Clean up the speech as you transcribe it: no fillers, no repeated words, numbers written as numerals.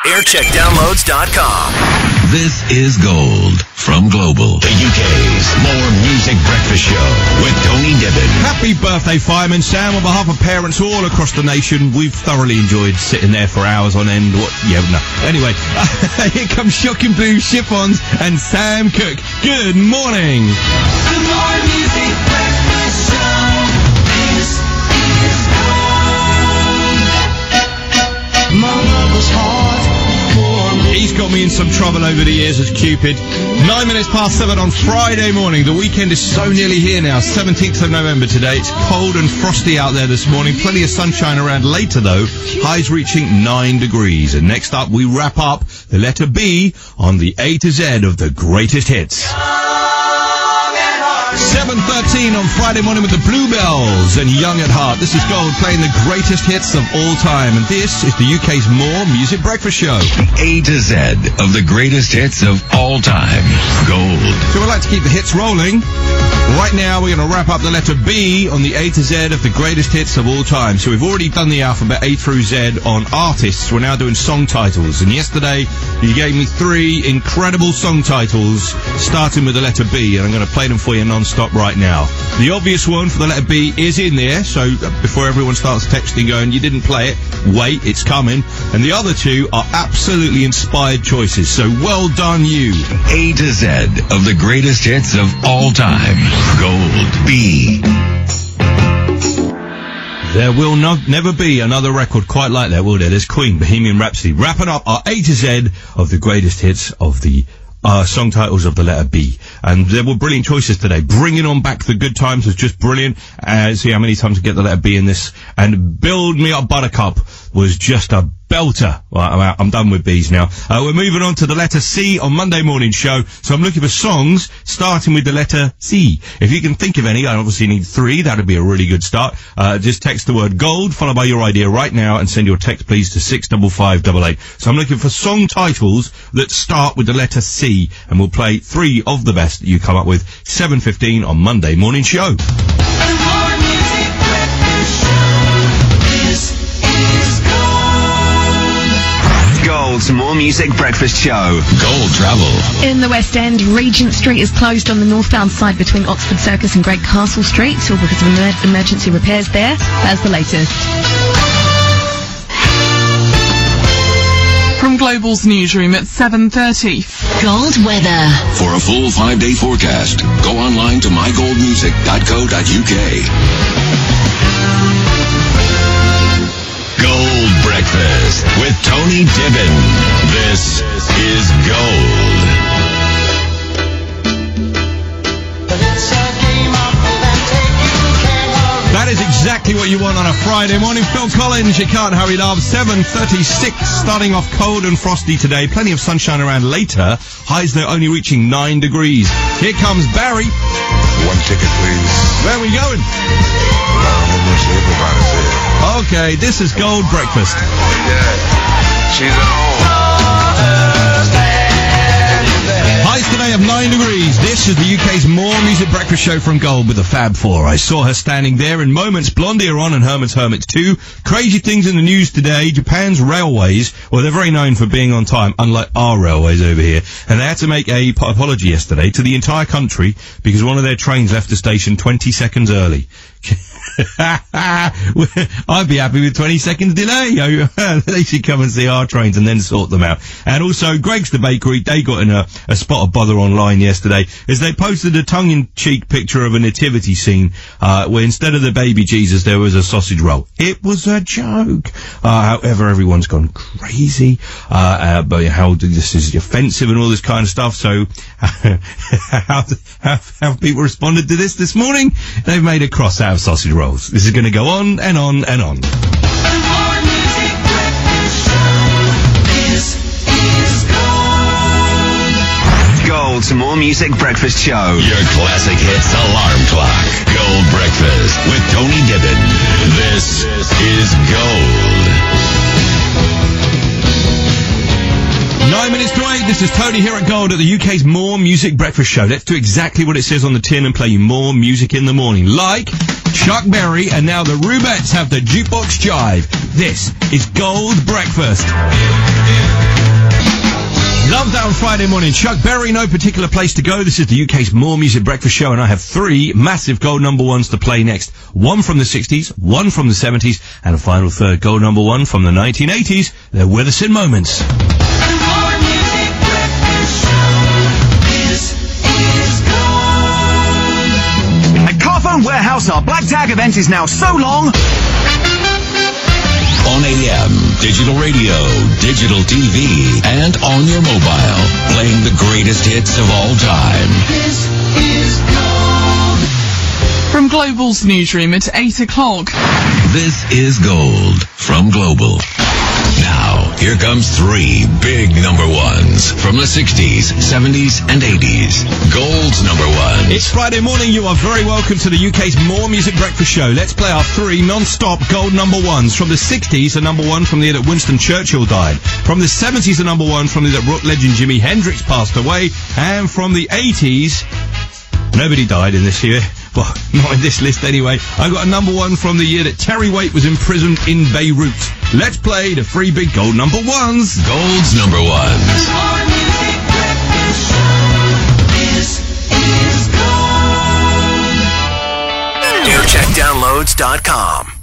Aircheckdownloads.com. This is Gold from Global, the UK's More Music Breakfast Show with Tony Gibbon. Happy birthday, Fireman Sam. On behalf of parents all across the nation, we've thoroughly enjoyed sitting there for hours on end. Anyway, here comes Shocking Blue Chiffons and Sam Cooke. Good morning. The More Music Breakfast Show. This is Gold. My love was hard. He's got me in some trouble over the years as Cupid. 9 minutes past 7 on Friday morning. The weekend is so nearly here now. 17th of November today. It's cold and frosty out there this morning. Plenty of sunshine around later though. Highs reaching 9 degrees. And next up we wrap up the letter B on the A to Z of the greatest hits. 7:13 on Friday morning with the Bluebells and Young at Heart. This is Gold playing the greatest hits of all time. And this is the UK's More Music Breakfast Show. A to Z of the greatest hits of all time. Gold. So we'd like to keep the hits rolling. Right now we're going to wrap up the letter B on the A to Z of the greatest hits of all time. So we've already done the alphabet A through Z on artists. We're now doing song titles. And yesterday you gave me 3 incredible song titles starting with the letter B. And I'm going to play them for you non-stop right now. The obvious one for the letter B is in there. So before everyone starts texting going, you didn't play it, wait, it's coming. And the other 2 are absolutely inspired choices. So well done you. A to Z of the greatest hits of all time. Gold. B. There will never be another record quite like that, will there? There's Queen, Bohemian Rhapsody. Wrapping up our A to Z of the greatest hits of the song titles of the letter B. And there were brilliant choices today. Bringing On Back the Good Times was just brilliant. See how many times we get the letter B in this. And Build Me Up Buttercup was just a belter. Well, I'm done with B's now. We're moving on to the letter C on Monday morning show. So I'm looking for songs starting with the letter C. If you can think of any, I obviously need 3. That would be a really good start. Just text the word Gold, followed by your idea right now, and send your text please to 65588. So I'm looking for song titles that start with the letter C, and we'll play 3 of the best that you come up with. 7:15 on Monday morning show. Gold's More Music Breakfast Show. Gold Travel. In the West End, Regent Street is closed on the northbound side between Oxford Circus and Great Castle Street, all because of emergency repairs there. That's the latest. From Global's newsroom at 7:30. Gold weather. For a full 5-day forecast, go online to mygoldmusic.co.uk. Gold Breakfast with Tony Gibbon. This is Gold. That is exactly what you want on a Friday morning. Phil Collins, You Can't Hurry Love. 7:36, starting off cold and frosty today. Plenty of sunshine around later. Highs though only reaching 9 degrees. Here comes Barry. 1 ticket, please. Where are we going? Okay, this is Gold Breakfast. Yeah, she's at home. Highs today of 9 degrees. This is the UK's More Music Breakfast Show from Gold with the Fab Four. I saw her standing there in moments. Blondie are on and Herman's Hermits too. Crazy things in the news today. Japan's railways, well, they're very known for being on time, unlike our railways over here. And they had to make a apology yesterday to the entire country because one of their trains left the station 20 seconds early. I'd be happy with 20 seconds delay. They should come and see our trains and then sort them out. And also, Greg's the Bakery, they got in a spot of bother online yesterday as they posted a tongue-in-cheek picture of a nativity scene where instead of the baby Jesus there was a sausage roll. It was a joke. However, everyone's gone crazy but how this is offensive and all this kind of stuff. So how people responded to this morning? They've made a cross out of sausage rolls. This is going to go on and on and on. Gold's More Music Breakfast Show. Your classic hits alarm clock. Gold Breakfast with Tony Gibbon. This is Gold. 9 minutes to 8, this is Tony here at Gold at the UK's More Music Breakfast Show. Let's do exactly what it says on the tin and play you more music in the morning. Like Chuck Berry, and now the Rubettes have the Jukebox Jive. This is Gold Breakfast. Love that on Friday morning. Chuck Berry, No Particular Place to Go. This is the UK's More Music Breakfast Show, and I have 3 massive gold number ones to play next. One from the 60s, one from the 70s, and a final third gold number one from the 1980s. They're with us in moments. The More Music Breakfast Show. This is gold. At Carphone Warehouse, our Black Tag event is now so long. On AM, digital radio, digital TV, and on your mobile, playing the greatest hits of all time. This is gold. From Global's newsroom at 8 o'clock. This is Gold from Global. Now, here comes 3 big number ones from the 60s, 70s, and 80s. Gold's number one. It's Friday morning. You are very welcome to the UK's More Music Breakfast Show. Let's play our 3 non-stop gold number ones. From the 60s, a number one from the year that Winston Churchill died. From the 70s, a number one from the year that rock legend Jimi Hendrix passed away. And from the 80s, nobody died in this year. Well, not in this list anyway. I got a number one from the year that Terry Waite was imprisoned in Beirut. Let's play the 3 big gold number ones. Gold's number ones. The More Music Breakfast Show. This is gold. NewCheckDownloads.com.